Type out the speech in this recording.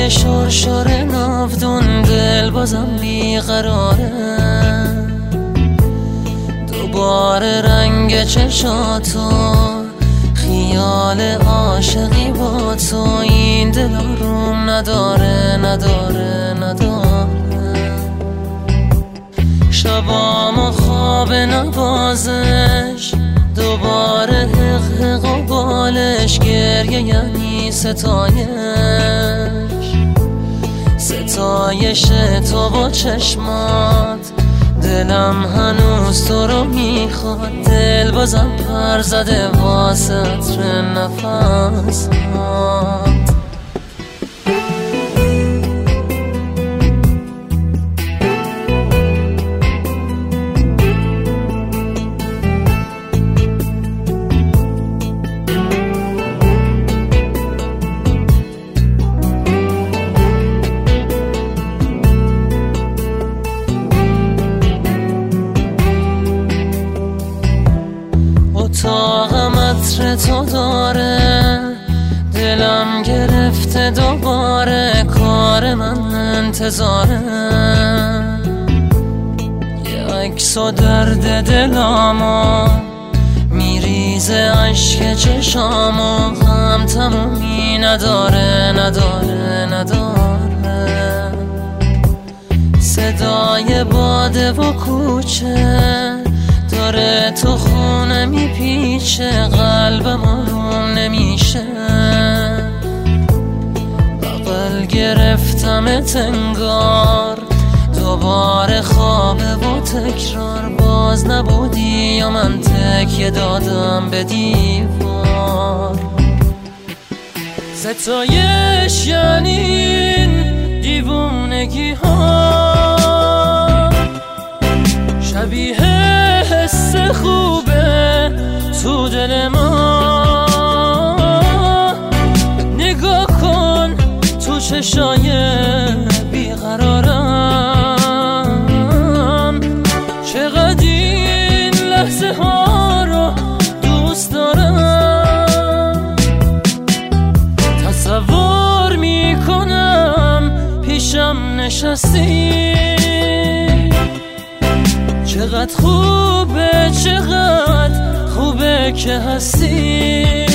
های شرشر ناودون دل بازم بیقراره، دوباره رنگ چشاتو خیال عاشقی با تو، این دل آروم نداره نداره نداره. شبامو خواب نوازش، دوباره حق و بالش، گریه یعنی ستایش تو با چشمات. دلم هنوز تو رو میخواد، دل بازم پر زده واسه عطر نفسات. اتاقم عطر تو داره، دلم گرفته دوباره، کار من انتظاره. یه عکس و درد دلامو میریزه عشق چشامو، غم تمومی نداره نداره نداره. صدای باده و کوچه داره تو خونه میپیچه، قلبم آروم نمیشه. بغل گرفتمت انگار دوباره خوابه و تکرار، باز نبودی یا من تکیه دادم به دیوار. ستایش یعنی این دیوونگی ها، شبیه حس خوبه تو دل ما. نگاه کن تو چشای بیقرارم، چقدر این لحظه ها رو دوست دارم. تصور میکنم پیشم نشستی، چقدر خوبه چقدر خوبه که هستی.